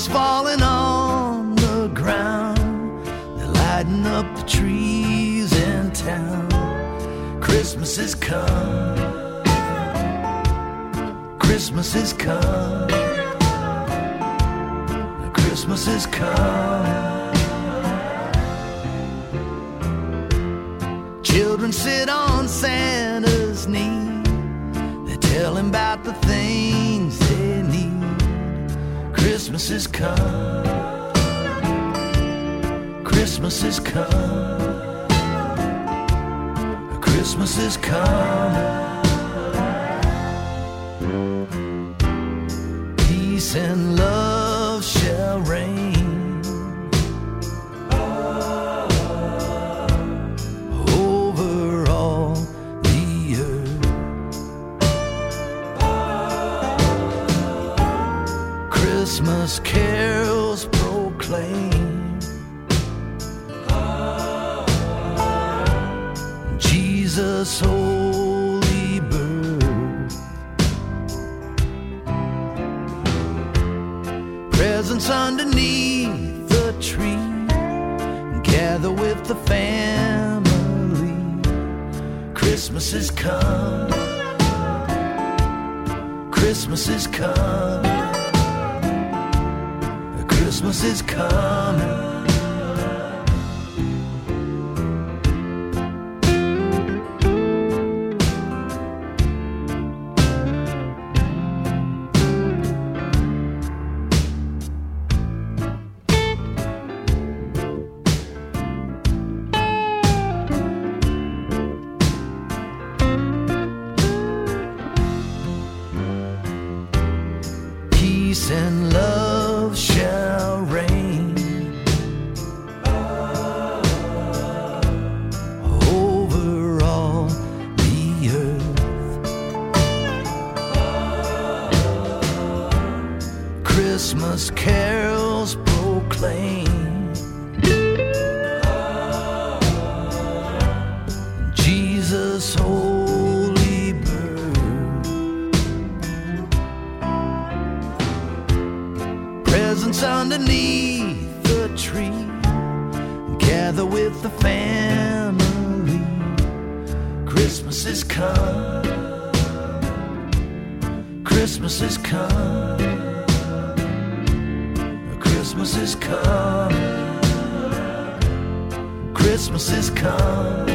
Snows falling on the ground, they're lighting up the trees in town. Christmas is come, Christmas is come, Christmas is come. Children sit on Santa's knee, they tell him about the things they need. Christmas is come, Christmas is come, Christmas is come. Peace and love shall reign over all the earth. Christmas carols proclaim Jesus' holy birth. Presents underneath the tree, gather with the family. Christmas is come, Christmas is come, Christmas is coming. Peace and love shall reign over all the earth. Christmas carols proclaim Jesus' holy birth. Presents underneath the tree, gather with the family. Christmas is come, Christmas is come, Christmas is come, Christmas is come,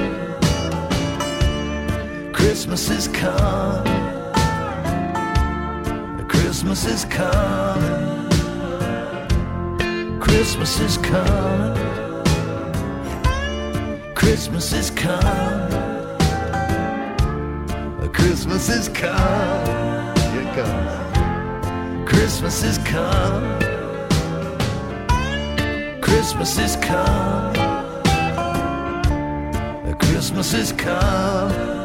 Christmas is come, Christmas is coming. Christmas is coming, Christmas is coming, Christmas is coming. Here it comes. Christmas is coming, Christmas is coming, Christmas is coming.